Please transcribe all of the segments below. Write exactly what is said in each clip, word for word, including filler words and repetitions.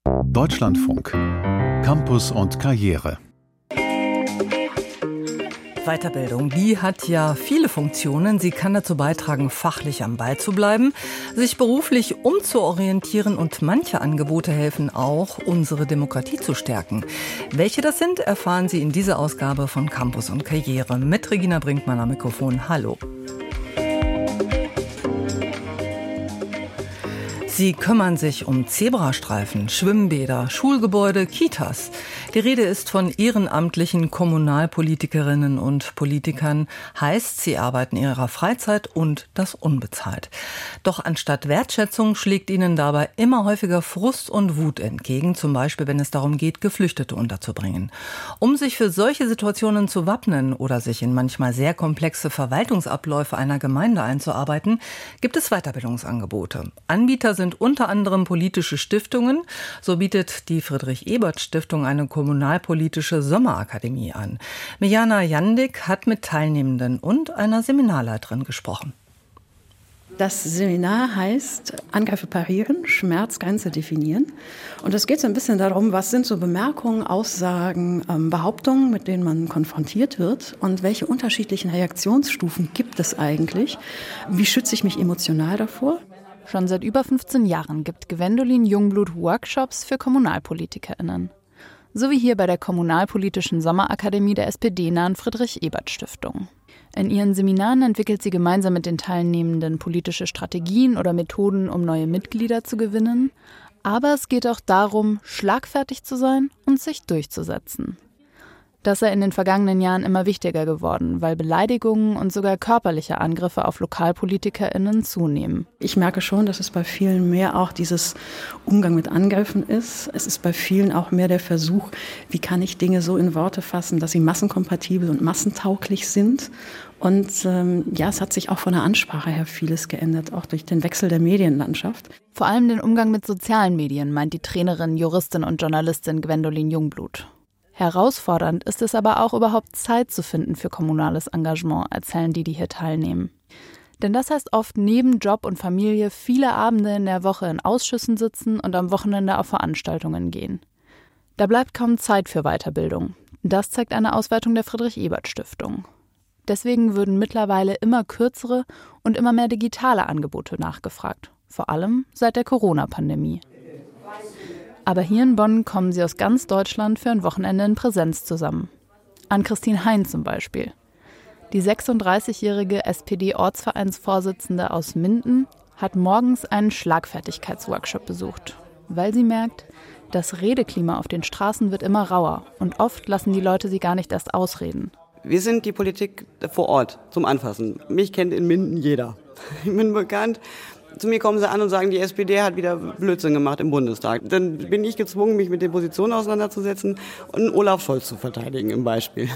Deutschlandfunk. Campus und Karriere. Weiterbildung, die hat ja viele Funktionen. Sie kann dazu beitragen, fachlich am Ball zu bleiben, sich beruflich umzuorientieren und manche Angebote helfen auch, unsere Demokratie zu stärken. Welche das sind, erfahren Sie in dieser Ausgabe von Campus und Karriere mit Regina Brinkmann am Mikrofon. Hallo. Sie kümmern sich um Zebrastreifen, Schwimmbäder, Schulgebäude, Kitas. Die Rede ist von ehrenamtlichen Kommunalpolitikerinnen und Politikern. Heißt, sie arbeiten in ihrer Freizeit und das unbezahlt. Doch anstatt Wertschätzung schlägt ihnen dabei immer häufiger Frust und Wut entgegen, zum Beispiel wenn es darum geht, Geflüchtete unterzubringen. Um sich für solche Situationen zu wappnen oder sich in manchmal sehr komplexe Verwaltungsabläufe einer Gemeinde einzuarbeiten, gibt es Weiterbildungsangebote. Anbieter sind sind unter anderem politische Stiftungen. So bietet die Friedrich-Ebert-Stiftung eine kommunalpolitische Sommerakademie an. Mirjana Jandik hat mit Teilnehmenden und einer Seminarleiterin gesprochen. Das Seminar heißt Angriffe parieren, Schmerzgrenze definieren. Und es geht so ein bisschen darum, was sind so Bemerkungen, Aussagen, ähm, Behauptungen, mit denen man konfrontiert wird und welche unterschiedlichen Reaktionsstufen gibt es eigentlich? Wie schütze ich mich emotional davor? Schon seit über fünfzehn Jahren gibt Gwendolin Jungblut Workshops für KommunalpolitikerInnen. So wie hier bei der Kommunalpolitischen Sommerakademie der S P D-nahen Friedrich-Ebert-Stiftung. In ihren Seminaren entwickelt sie gemeinsam mit den Teilnehmenden politische Strategien oder Methoden, um neue Mitglieder zu gewinnen. Aber es geht auch darum, schlagfertig zu sein und sich durchzusetzen. Das sei in den vergangenen Jahren immer wichtiger geworden, weil Beleidigungen und sogar körperliche Angriffe auf LokalpolitikerInnen zunehmen. Ich merke schon, dass es bei vielen mehr auch dieses Umgang mit Angriffen ist. Es ist bei vielen auch mehr der Versuch, wie kann ich Dinge so in Worte fassen, dass sie massenkompatibel und massentauglich sind. Und ähm, ja, es hat sich auch von der Ansprache her vieles geändert, auch durch den Wechsel der Medienlandschaft. Vor allem den Umgang mit sozialen Medien, meint die Trainerin, Juristin und Journalistin Gwendolin Jungblut. Herausfordernd ist es aber auch, überhaupt Zeit zu finden für kommunales Engagement, erzählen die, die hier teilnehmen. Denn das heißt oft neben Job und Familie viele Abende in der Woche in Ausschüssen sitzen und am Wochenende auf Veranstaltungen gehen. Da bleibt kaum Zeit für Weiterbildung. Das zeigt eine Auswertung der Friedrich-Ebert-Stiftung. Deswegen würden mittlerweile immer kürzere und immer mehr digitale Angebote nachgefragt. Vor allem seit der Corona-Pandemie. Aber hier in Bonn kommen sie aus ganz Deutschland für ein Wochenende in Präsenz zusammen. Ann-Christine Hein zum Beispiel. Die sechsunddreißigjährige S P D-Ortsvereinsvorsitzende aus Minden hat morgens einen Schlagfertigkeitsworkshop besucht, weil sie merkt, das Redeklima auf den Straßen wird immer rauer und oft lassen die Leute sie gar nicht erst ausreden. Wir sind die Politik vor Ort zum Anfassen. Mich kennt in Minden jeder. Ich bin bekannt. Zu mir kommen sie an und sagen, die S P D hat wieder Blödsinn gemacht im Bundestag. Dann bin ich gezwungen, mich mit den Positionen auseinanderzusetzen und Olaf Scholz zu verteidigen im Beispiel.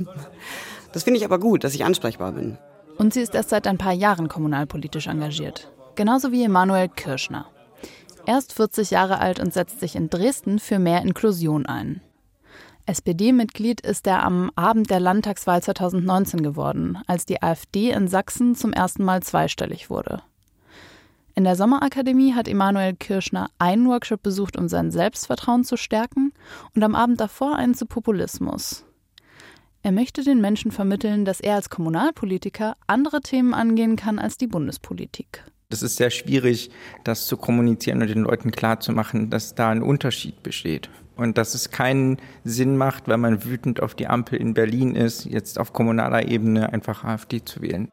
Das finde ich aber gut, dass ich ansprechbar bin. Und sie ist erst seit ein paar Jahren kommunalpolitisch engagiert. Genauso wie Emanuel Kirschner. Er ist vierzig Jahre alt und setzt sich in Dresden für mehr Inklusion ein. S P D-Mitglied ist er am Abend der Landtagswahl zweitausendneunzehn geworden, als die AfD in Sachsen zum ersten Mal zweistellig wurde. In der Sommerakademie hat Emanuel Kirschner einen Workshop besucht, um sein Selbstvertrauen zu stärken und am Abend davor einen zu Populismus. Er möchte den Menschen vermitteln, dass er als Kommunalpolitiker andere Themen angehen kann als die Bundespolitik. Es ist sehr schwierig, das zu kommunizieren und den Leuten klarzumachen, dass da ein Unterschied besteht. Und dass es keinen Sinn macht, wenn man wütend auf die Ampel in Berlin ist, jetzt auf kommunaler Ebene einfach AfD zu wählen.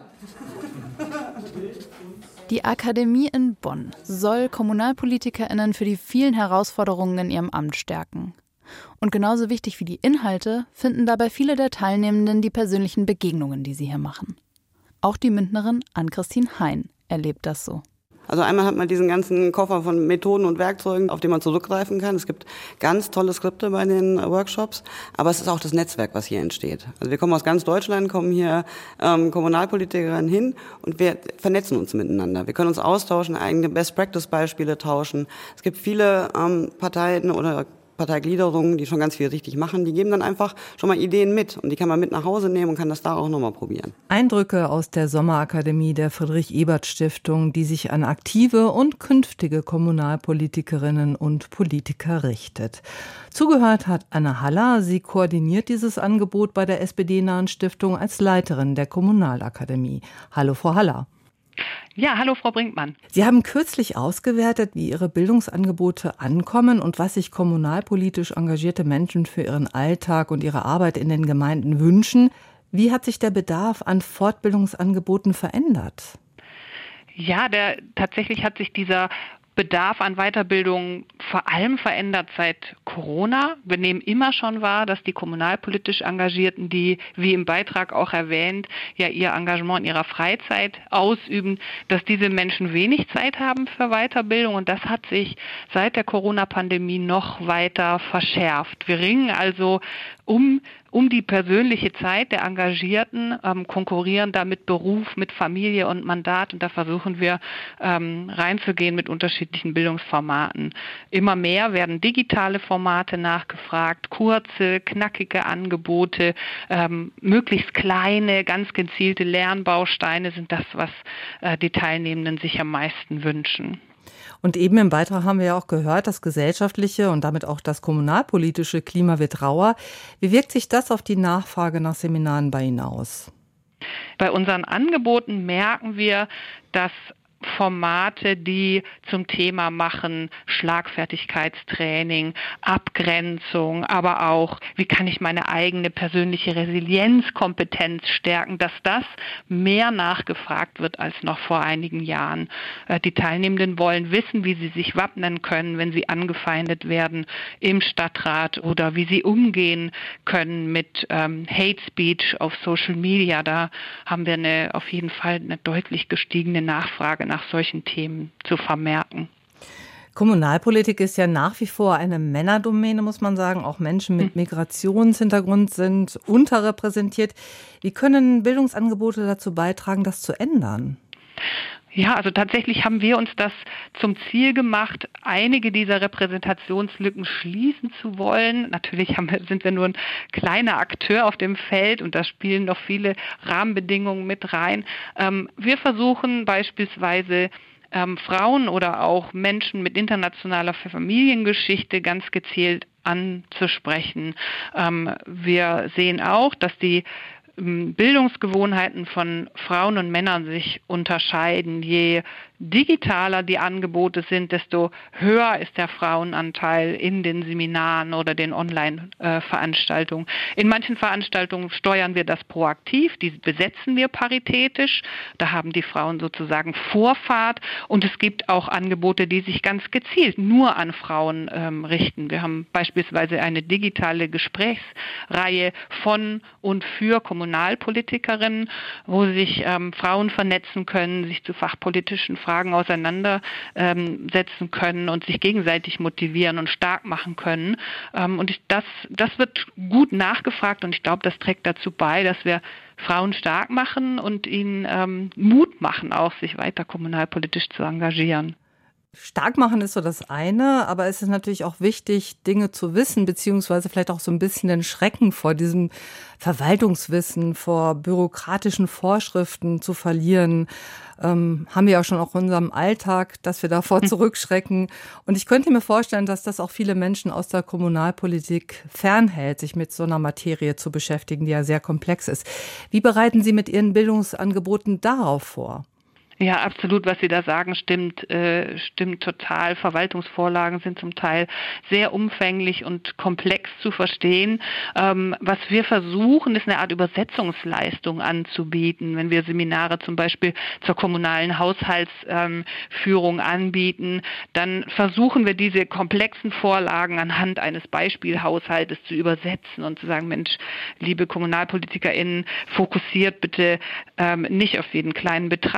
Die Akademie in Bonn soll KommunalpolitikerInnen für die vielen Herausforderungen in ihrem Amt stärken. Und genauso wichtig wie die Inhalte finden dabei viele der Teilnehmenden die persönlichen Begegnungen, die sie hier machen. Auch die Münchnerin Ann-Christine Hein erlebt das so. Also einmal hat man diesen ganzen Koffer von Methoden und Werkzeugen, auf den man zurückgreifen kann. Es gibt ganz tolle Skripte bei den Workshops, aber es ist auch das Netzwerk, was hier entsteht. Also wir kommen aus ganz Deutschland, kommen hier ähm, Kommunalpolitikerinnen hin und wir vernetzen uns miteinander. Wir können uns austauschen, eigene Best-Practice-Beispiele tauschen. Es gibt viele ähm, Parteien oder Parteigliederungen, die schon ganz viel richtig machen, die geben dann einfach schon mal Ideen mit und die kann man mit nach Hause nehmen und kann das da auch nochmal probieren. Eindrücke aus der Sommerakademie der Friedrich-Ebert-Stiftung, die sich an aktive und künftige Kommunalpolitikerinnen und Politiker richtet. Zugehört hat Anne Haller. Sie koordiniert dieses Angebot bei der S P D-nahen Stiftung als Leiterin der Kommunalakademie. Hallo, Frau Haller. Ja, hallo Frau Brinkmann. Sie haben kürzlich ausgewertet, wie Ihre Bildungsangebote ankommen und was sich kommunalpolitisch engagierte Menschen für ihren Alltag und ihre Arbeit in den Gemeinden wünschen. Wie hat sich der Bedarf an Fortbildungsangeboten verändert? Ja, der, tatsächlich hat sich dieser Bedarf an Weiterbildung vor allem verändert seit Corona. Wir nehmen immer schon wahr, dass die kommunalpolitisch Engagierten, die, wie im Beitrag auch erwähnt, ja ihr Engagement in ihrer Freizeit ausüben, dass diese Menschen wenig Zeit haben für Weiterbildung. Und das hat sich seit der Corona-Pandemie noch weiter verschärft. Wir ringen also um um die persönliche Zeit der Engagierten, ähm, konkurrieren da mit Beruf, mit Familie und Mandat. Und da versuchen wir ähm, reinzugehen mit unterschiedlichen Bildungsformaten. Immer mehr werden digitale Formate nachgefragt, kurze, knackige Angebote, ähm, möglichst kleine, ganz gezielte Lernbausteine sind das, was äh, die Teilnehmenden sich am meisten wünschen. Und eben im Beitrag haben wir ja auch gehört, das gesellschaftliche und damit auch das kommunalpolitische Klima wird rauer. Wie wirkt sich das auf die Nachfrage nach Seminaren bei Ihnen aus? Bei unseren Angeboten merken wir, dass Formate, die zum Thema machen, Schlagfertigkeitstraining, Abgrenzung, aber auch, wie kann ich meine eigene persönliche Resilienzkompetenz stärken, dass das mehr nachgefragt wird als noch vor einigen Jahren. Die Teilnehmenden wollen wissen, wie sie sich wappnen können, wenn sie angefeindet werden im Stadtrat oder wie sie umgehen können mit ähm, Hate Speech auf Social Media. Da haben wir eine, auf jeden Fall eine deutlich gestiegene Nachfrage nach solchen Themen zu vermerken. Kommunalpolitik ist ja nach wie vor eine Männerdomäne, muss man sagen. Auch Menschen mit Migrationshintergrund sind unterrepräsentiert. Wie können Bildungsangebote dazu beitragen, das zu ändern? Ja, also tatsächlich haben wir uns das zum Ziel gemacht, einige dieser Repräsentationslücken schließen zu wollen. Natürlich haben wir, sind wir nur ein kleiner Akteur auf dem Feld und da spielen noch viele Rahmenbedingungen mit rein. Ähm, wir versuchen beispielsweise ähm, Frauen oder auch Menschen mit internationaler Familiengeschichte ganz gezielt anzusprechen. Ähm, wir sehen auch, dass die Bildungsgewohnheiten von Frauen und Männern sich unterscheiden. Je digitaler die Angebote sind, desto höher ist der Frauenanteil in den Seminaren oder den Online-Veranstaltungen. In manchen Veranstaltungen steuern wir das proaktiv, die besetzen wir paritätisch. Da haben die Frauen sozusagen Vorfahrt und es gibt auch Angebote, die sich ganz gezielt nur an Frauen ähm, richten. Wir haben beispielsweise eine digitale Gesprächsreihe von und für Kommunalpolitikerinnen, wo sich ähm, Frauen vernetzen können, sich zu fachpolitischen Fragen auseinandersetzen ähm, können und sich gegenseitig motivieren und stark machen können. Ähm, und ich, das, das wird gut nachgefragt und ich glaube, das trägt dazu bei, dass wir Frauen stark machen und ihnen ähm, Mut machen, auch sich weiter kommunalpolitisch zu engagieren. Stark machen ist so das eine, aber es ist natürlich auch wichtig, Dinge zu wissen, beziehungsweise vielleicht auch so ein bisschen den Schrecken vor diesem Verwaltungswissen, vor bürokratischen Vorschriften zu verlieren. Ähm, haben wir ja schon auch in unserem Alltag, dass wir davor zurückschrecken. Und ich könnte mir vorstellen, dass das auch viele Menschen aus der Kommunalpolitik fernhält, sich mit so einer Materie zu beschäftigen, die ja sehr komplex ist. Wie bereiten Sie mit Ihren Bildungsangeboten darauf vor? Ja, absolut, was Sie da sagen, stimmt, äh, stimmt total. Verwaltungsvorlagen sind zum Teil sehr umfänglich und komplex zu verstehen. Ähm, was wir versuchen, ist eine Art Übersetzungsleistung anzubieten. Wenn wir Seminare zum Beispiel zur kommunalen Haushaltsführung ähm, anbieten, dann versuchen wir diese komplexen Vorlagen anhand eines Beispielhaushaltes zu übersetzen und zu sagen, Mensch, liebe KommunalpolitikerInnen, fokussiert bitte ähm, nicht auf jeden kleinen Betrag in einem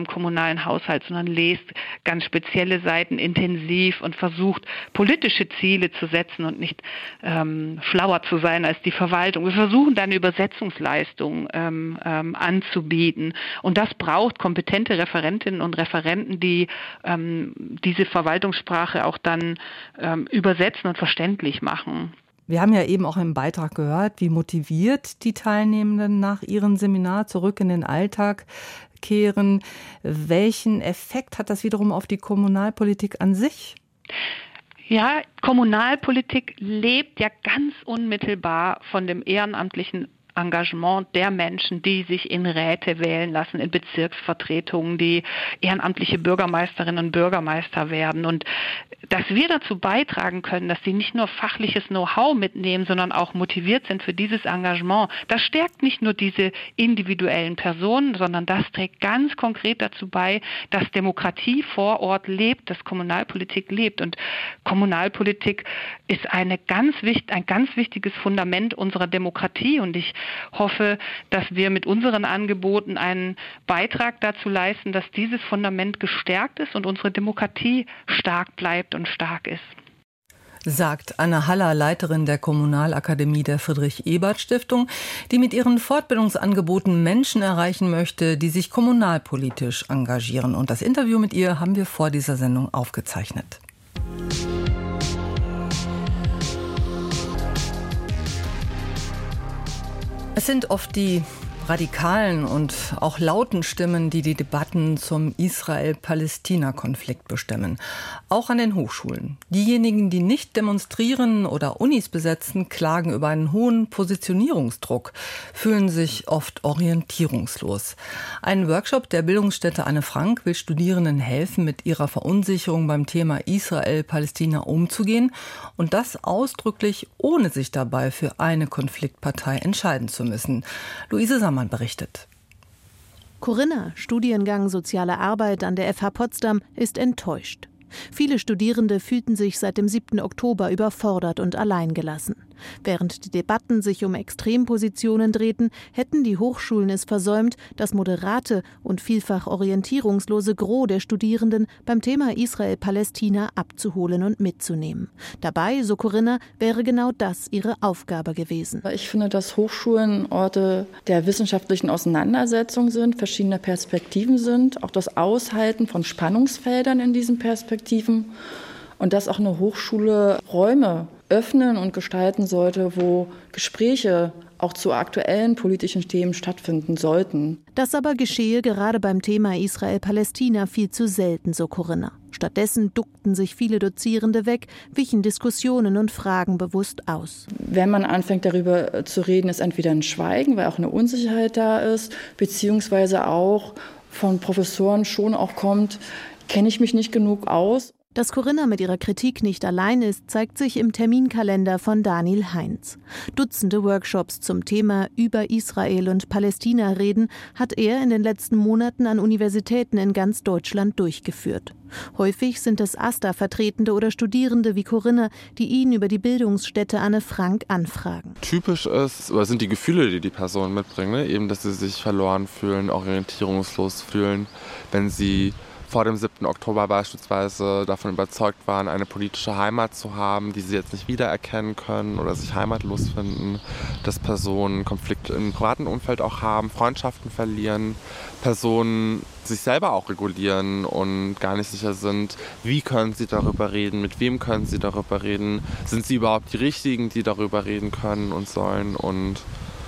kommunalen Haushalt, sondern lest ganz spezielle Seiten intensiv und versucht, politische Ziele zu setzen und nicht ähm, schlauer zu sein als die Verwaltung. Wir versuchen dann Übersetzungsleistungen ähm, ähm, anzubieten. Und das braucht kompetente Referentinnen und Referenten, die ähm, diese Verwaltungssprache auch dann ähm, übersetzen und verständlich machen. Wir haben ja eben auch im Beitrag gehört, wie motiviert die Teilnehmenden nach ihrem Seminar zurück in den Alltag kehren. Welchen Effekt hat das wiederum auf die Kommunalpolitik an sich? Ja, Kommunalpolitik lebt ja ganz unmittelbar von dem ehrenamtlichen Engagement der Menschen, die sich in Räte wählen lassen, in Bezirksvertretungen, die ehrenamtliche Bürgermeisterinnen und Bürgermeister werden. Und dass wir dazu beitragen können, dass sie nicht nur fachliches Know-how mitnehmen, sondern auch motiviert sind für dieses Engagement, das stärkt nicht nur diese individuellen Personen, sondern das trägt ganz konkret dazu bei, dass Demokratie vor Ort lebt, dass Kommunalpolitik lebt. Und Kommunalpolitik ist eine ganz wichtig, ein ganz wichtiges Fundament unserer Demokratie. Und ich hoffe, dass wir mit unseren Angeboten einen Beitrag dazu leisten, dass dieses Fundament gestärkt ist und unsere Demokratie stark bleibt und stark ist. Sagt Anne Haller, Leiterin der Kommunalakademie der Friedrich-Ebert-Stiftung, die mit ihren Fortbildungsangeboten Menschen erreichen möchte, die sich kommunalpolitisch engagieren. Und das Interview mit ihr haben wir vor dieser Sendung aufgezeichnet. Es sind oft die radikalen und auch lauten Stimmen, die die Debatten zum Israel-Palästina-Konflikt bestimmen. Auch an den Hochschulen. Diejenigen, die nicht demonstrieren oder Unis besetzen, klagen über einen hohen Positionierungsdruck, fühlen sich oft orientierungslos. Ein Workshop der Bildungsstätte Anne Frank will Studierenden helfen, mit ihrer Verunsicherung beim Thema Israel-Palästina umzugehen und das ausdrücklich, ohne sich dabei für eine Konfliktpartei entscheiden zu müssen. Luise Sammann berichtet. Corinna, Studiengang Soziale Arbeit an der F H Potsdam, ist enttäuscht. Viele Studierende fühlten sich seit dem siebten Oktober überfordert und alleingelassen. Während die Debatten sich um Extrempositionen drehten, hätten die Hochschulen es versäumt, das moderate und vielfach orientierungslose Gros der Studierenden beim Thema Israel-Palästina abzuholen und mitzunehmen. Dabei, so Corinna, wäre genau das ihre Aufgabe gewesen. Ich finde, dass Hochschulen Orte der wissenschaftlichen Auseinandersetzung sind, verschiedener Perspektiven sind, auch das Aushalten von Spannungsfeldern in diesen Perspektiven und dass auch eine Hochschule Räume öffnen und gestalten sollte, wo Gespräche auch zu aktuellen politischen Themen stattfinden sollten. Das aber geschehe gerade beim Thema Israel-Palästina viel zu selten, so Corinna. Stattdessen duckten sich viele Dozierende weg, wichen Diskussionen und Fragen bewusst aus. Wenn man anfängt, darüber zu reden, ist entweder ein Schweigen, weil auch eine Unsicherheit da ist, beziehungsweise auch von Professoren schon auch kommt, kenne ich mich nicht genug aus. Dass Corinna mit ihrer Kritik nicht allein ist, zeigt sich im Terminkalender von Daniel Heinz. Dutzende Workshops zum Thema über Israel und Palästina reden hat er in den letzten Monaten an Universitäten in ganz Deutschland durchgeführt. Häufig sind es AStA-Vertretende oder Studierende wie Corinna, die ihn über die Bildungsstätte Anne Frank anfragen. Typisch ist, oder sind die Gefühle, die die Personen mitbringen, ne? Eben, dass sie sich verloren fühlen, orientierungslos fühlen, wenn sie vor dem siebten Oktober beispielsweise davon überzeugt waren, eine politische Heimat zu haben, die sie jetzt nicht wiedererkennen können oder sich heimatlos finden, dass Personen Konflikte im privaten Umfeld auch haben, Freundschaften verlieren, Personen sich selber auch regulieren und gar nicht sicher sind, wie können sie darüber reden, mit wem können sie darüber reden, sind sie überhaupt die Richtigen, die darüber reden können und sollen und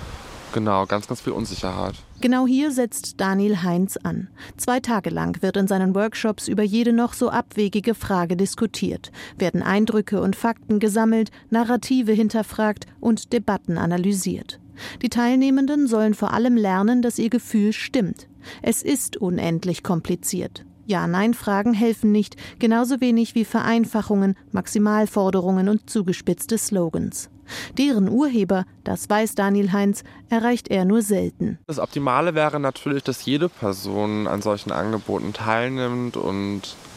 genau, ganz, ganz viel Unsicherheit. Genau hier setzt Daniel Heinz an. Zwei Tage lang wird in seinen Workshops über jede noch so abwegige Frage diskutiert, werden Eindrücke und Fakten gesammelt, Narrative hinterfragt und Debatten analysiert. Die Teilnehmenden sollen vor allem lernen, dass ihr Gefühl stimmt. Es ist unendlich kompliziert. Ja-Nein-Fragen helfen nicht, genauso wenig wie Vereinfachungen, Maximalforderungen und zugespitzte Slogans. Deren Urheber, das weiß Daniel Heinz, erreicht er nur selten. Das Optimale wäre natürlich, dass jede Person an solchen Angeboten teilnimmt und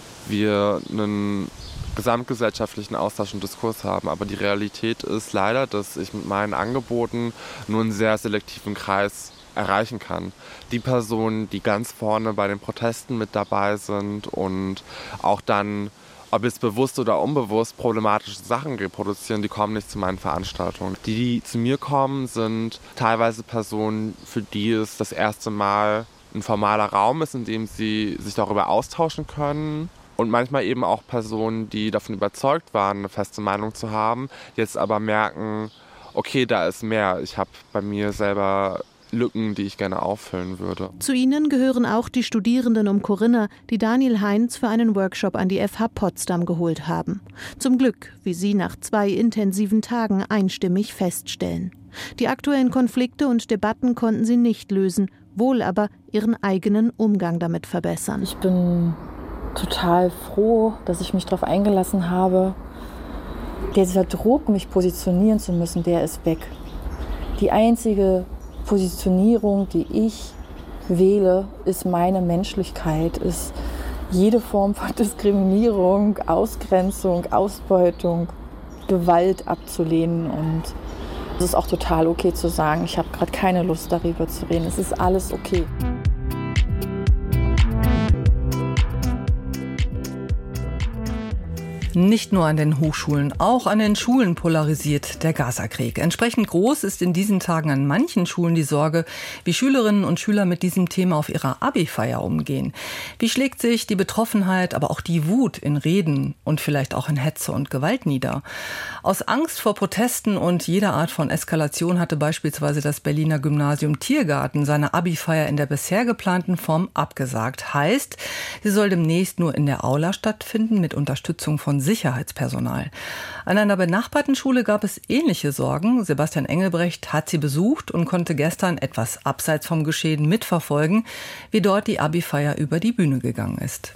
wir einen gesamtgesellschaftlichen Austausch und Diskurs haben. Aber die Realität ist leider, dass ich mit meinen Angeboten nur einen sehr selektiven Kreis erreichen kann. Die Personen, die ganz vorne bei den Protesten mit dabei sind und auch dann, ob jetzt bewusst oder unbewusst, problematische Sachen reproduzieren, die kommen nicht zu meinen Veranstaltungen. Die, die zu mir kommen, sind teilweise Personen, für die es das erste Mal ein formaler Raum ist, in dem sie sich darüber austauschen können. Und manchmal eben auch Personen, die davon überzeugt waren, eine feste Meinung zu haben, jetzt aber merken, okay, da ist mehr. Ich habe bei mir selber Lücken, die ich gerne auffüllen würde. Zu ihnen gehören auch die Studierenden um Corinna, die Daniel Heinz für einen Workshop an die F H Potsdam geholt haben. Zum Glück, wie sie nach zwei intensiven Tagen einstimmig feststellen. Die aktuellen Konflikte und Debatten konnten sie nicht lösen, wohl aber ihren eigenen Umgang damit verbessern. Ich bin total froh, dass ich mich darauf eingelassen habe. Dieser Druck, mich positionieren zu müssen, der ist weg. Die einzige Positionierung, die ich wähle, ist meine Menschlichkeit, ist jede Form von Diskriminierung, Ausgrenzung, Ausbeutung, Gewalt abzulehnen. Und es ist auch total okay zu sagen, ich habe gerade keine Lust darüber zu reden. Es ist alles okay. Nicht nur an den Hochschulen, auch an den Schulen polarisiert der Gazakrieg. Entsprechend groß ist in diesen Tagen an manchen Schulen die Sorge, wie Schülerinnen und Schüler mit diesem Thema auf ihrer Abi-Feier umgehen. Wie schlägt sich die Betroffenheit, aber auch die Wut in Reden und vielleicht auch in Hetze und Gewalt nieder? Aus Angst vor Protesten und jeder Art von Eskalation hatte beispielsweise das Berliner Gymnasium Tiergarten seine Abi-Feier in der bisher geplanten Form abgesagt. Heißt, sie soll demnächst nur in der Aula stattfinden mit Unterstützung von Sicherheitspersonal. An einer benachbarten Schule gab es ähnliche Sorgen. Sebastian Engelbrecht hat sie besucht und konnte gestern etwas abseits vom Geschehen mitverfolgen, wie dort die Abi-Feier über die Bühne gegangen ist.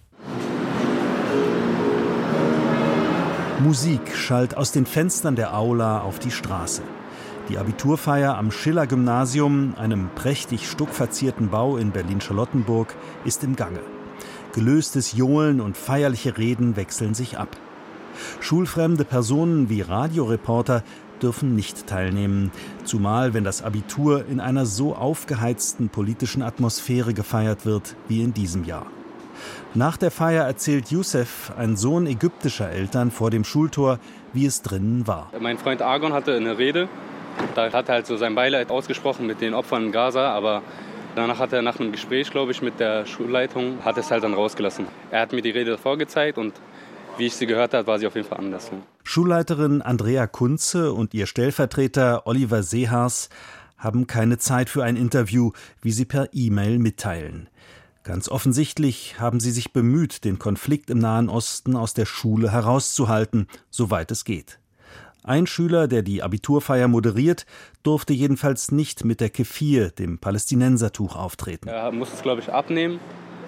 Musik schallt aus den Fenstern der Aula auf die Straße. Die Abiturfeier am Schiller-Gymnasium, einem prächtig stuckverzierten Bau in Berlin-Charlottenburg, ist im Gange. Gelöstes Johlen und feierliche Reden wechseln sich ab. Schulfremde Personen wie Radioreporter dürfen nicht teilnehmen, zumal wenn das Abitur in einer so aufgeheizten politischen Atmosphäre gefeiert wird wie in diesem Jahr. Nach der Feier erzählt Youssef, ein Sohn ägyptischer Eltern, vor dem Schultor, wie es drinnen war. Mein Freund Argon hatte eine Rede, da hat er halt so sein Beileid ausgesprochen mit den Opfern in Gaza, aber danach hat er nach einem Gespräch, glaube ich, mit der Schulleitung, hat es halt dann rausgelassen. Er hat mir die Rede vorgezeigt und wie ich sie gehört habe, war sie auf jeden Fall anders. Schulleiterin Andrea Kunze und ihr Stellvertreter Oliver Seehars haben keine Zeit für ein Interview, wie sie per E-Mail mitteilen. Ganz offensichtlich haben sie sich bemüht, den Konflikt im Nahen Osten aus der Schule herauszuhalten, soweit es geht. Ein Schüler, der die Abiturfeier moderiert, durfte jedenfalls nicht mit der Kefir, dem Palästinensertuch, auftreten. Er muss es, glaube ich, abnehmen.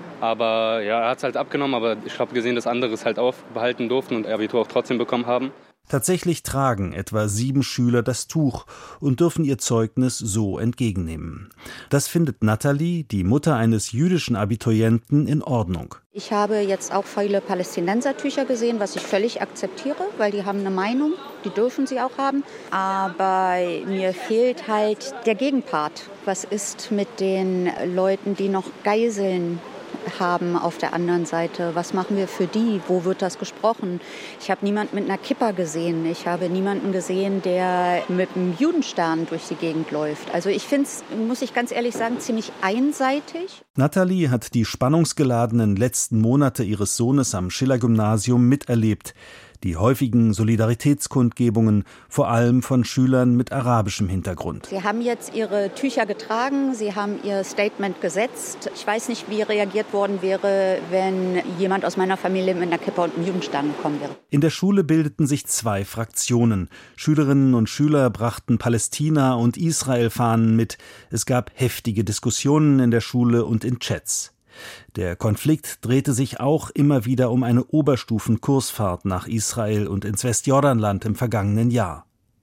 Aber ja, er hat es halt abgenommen. Aber ich habe gesehen, dass andere es halt aufbehalten durften und Abitur auch trotzdem bekommen haben. Tatsächlich tragen etwa sieben Schüler das Tuch und dürfen ihr Zeugnis so entgegennehmen. Das findet Nathalie, die Mutter eines jüdischen Abiturienten, in Ordnung. Ich habe jetzt auch viele Palästinensertücher gesehen, was ich völlig akzeptiere, weil die haben eine Meinung, die dürfen sie auch haben. Aber mir fehlt halt der Gegenpart. Was ist mit den Leuten, die noch Geiseln haben auf der anderen Seite? Was machen wir für die? Wo wird das gesprochen? Ich habe niemanden mit einer Kippa gesehen. Ich habe niemanden gesehen, der mit einem Judenstern durch die Gegend läuft. Also ich finde es, muss ich ganz ehrlich sagen, ziemlich einseitig. Nathalie hat die spannungsgeladenen letzten Monate ihres Sohnes am Schiller-Gymnasium miterlebt. Die häufigen Solidaritätskundgebungen, vor allem von Schülern mit arabischem Hintergrund. Sie haben jetzt ihre Tücher getragen, sie haben ihr Statement gesetzt. Ich weiß nicht, wie reagiert worden wäre, wenn jemand aus meiner Familie mit einer Kippa und einem Judenstern gekommen wäre. In der Schule bildeten sich zwei Fraktionen. Schülerinnen und Schüler brachten Palästina- und Israel-Fahnen mit. Es gab heftige Diskussionen in der Schule und in Chats. Der Konflikt drehte sich auch immer wieder um eine Oberstufenkursfahrt nach Israel und ins Westjordanland im vergangenen Jahr.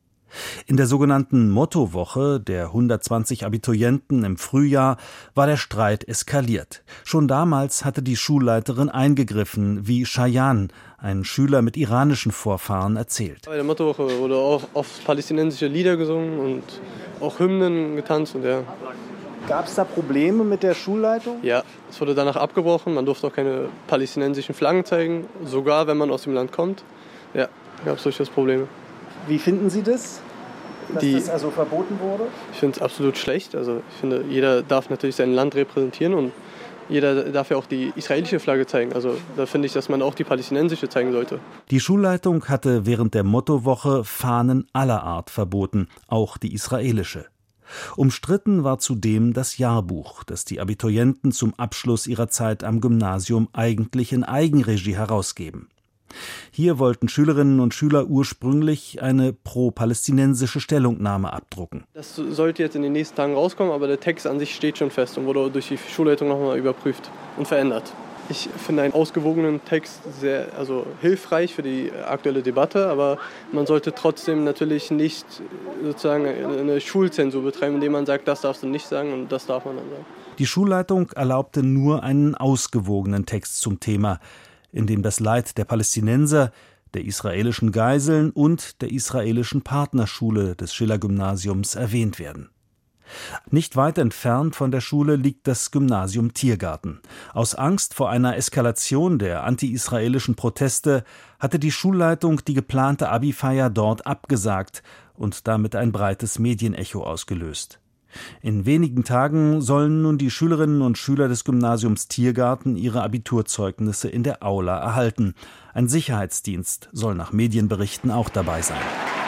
In der sogenannten Mottowoche der hundertzwanzig Abiturienten im Frühjahr war der Streit eskaliert. Schon damals hatte die Schulleiterin eingegriffen, wie Shayan, ein Schüler mit iranischen Vorfahren, erzählt. Bei der Mottowoche wurde auch oft palästinensische Lieder gesungen und auch Hymnen getanzt. Und ja, Gab es da Probleme mit der Schulleitung? Ja, es wurde danach abgebrochen. Man durfte auch keine palästinensischen Flaggen zeigen, sogar wenn man aus dem Land kommt. Ja, gab es durchaus Probleme. Wie finden Sie das, dass Die, das also verboten wurde? Ich finde es absolut schlecht. Also ich finde, jeder darf natürlich sein Land repräsentieren und jeder darf ja auch die israelische Flagge zeigen. Also da finde ich, dass man auch die palästinensische zeigen sollte. Die Schulleitung hatte während der Mottowoche Fahnen aller Art verboten, auch die israelische. Umstritten war zudem das Jahrbuch, das die Abiturienten zum Abschluss ihrer Zeit am Gymnasium eigentlich in Eigenregie herausgeben. Hier wollten Schülerinnen und Schüler ursprünglich eine pro-palästinensische Stellungnahme abdrucken. Das sollte jetzt in den nächsten Tagen rauskommen, aber der Text an sich steht schon fest und wurde durch die Schulleitung nochmal überprüft und verändert. Ich finde einen ausgewogenen Text sehr also hilfreich für die aktuelle Debatte, aber man sollte trotzdem natürlich nicht sozusagen eine Schulzensur betreiben, indem man sagt, das darfst du nicht sagen und das darf man dann sagen. Die Schulleitung erlaubte nur einen ausgewogenen Text zum Thema, in dem das Leid der Palästinenser, der israelischen Geiseln und der israelischen Partnerschule des Schiller-Gymnasiums erwähnt werden. Nicht weit entfernt von der Schule liegt das Gymnasium Tiergarten. Aus Angst vor einer Eskalation der anti-israelischen Proteste hatte die Schulleitung die geplante Abi-Feier dort abgesagt und damit ein breites Medienecho ausgelöst. In wenigen Tagen sollen nun die Schülerinnen und Schüler des Gymnasiums Tiergarten ihre Abiturzeugnisse in der Aula erhalten. Ein Sicherheitsdienst soll nach Medienberichten auch dabei sein.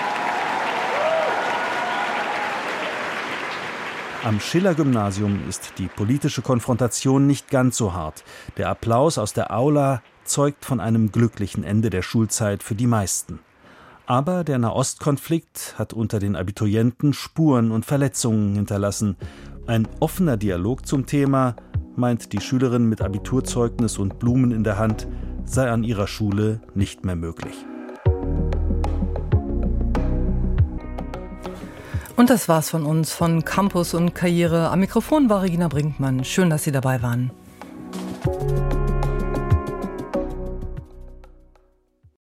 Am Schiller-Gymnasium ist die politische Konfrontation nicht ganz so hart. Der Applaus aus der Aula zeugt von einem glücklichen Ende der Schulzeit für die meisten. Aber der Nahostkonflikt hat unter den Abiturienten Spuren und Verletzungen hinterlassen. Ein offener Dialog zum Thema, meint die Schülerin mit Abiturzeugnis und Blumen in der Hand, sei an ihrer Schule nicht mehr möglich. Und das war's von uns, von Campus und Karriere. Am Mikrofon war Regina Brinkmann. Schön, dass Sie dabei waren.